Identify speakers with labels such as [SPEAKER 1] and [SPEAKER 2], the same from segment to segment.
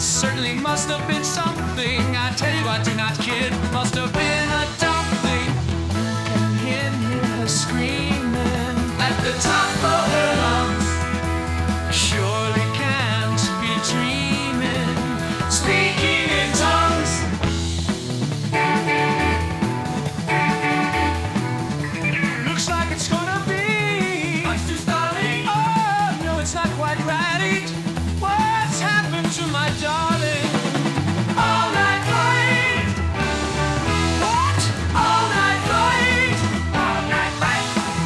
[SPEAKER 1] Certainly must have been something. I tell you, I do not kid. Must have been a dumpling. Can hear her screaming at the top of her lungs. Surely can't be dreaming. Speaking in tongues. Looks like it's gonna be much too startling. Oh no, it's not quite right. What's happened to my darling? All night light. What? All night light. All night light.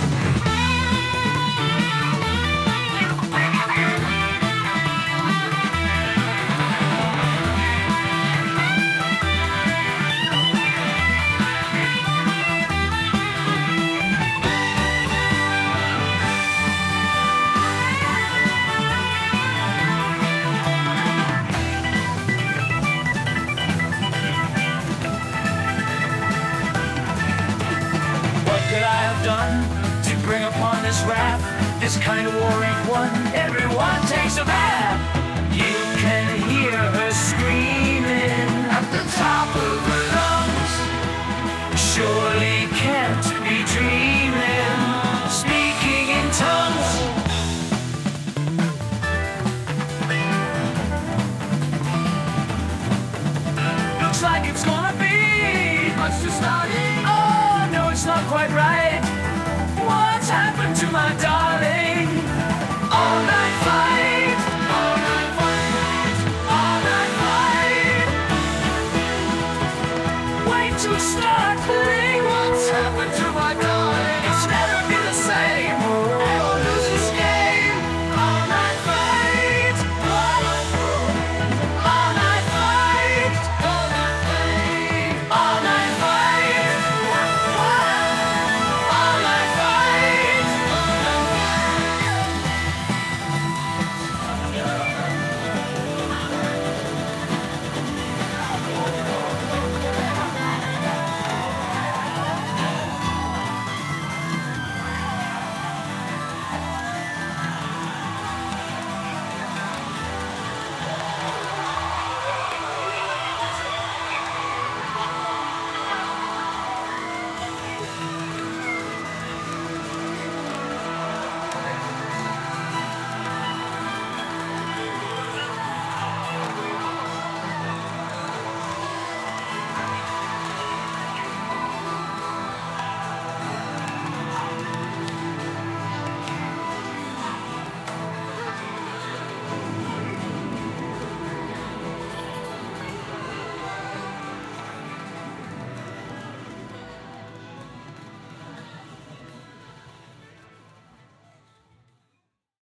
[SPEAKER 1] What could I have done to bring upon this wrath? This kind of war ain't won. Everyone takes a bath. You can hear her screaming at the top of her lungs. Surely can't be dreaming. Speaking in tongues. Looks like it's gonna be much too starting. Oh no, it's not quite right. What's happened to my darling?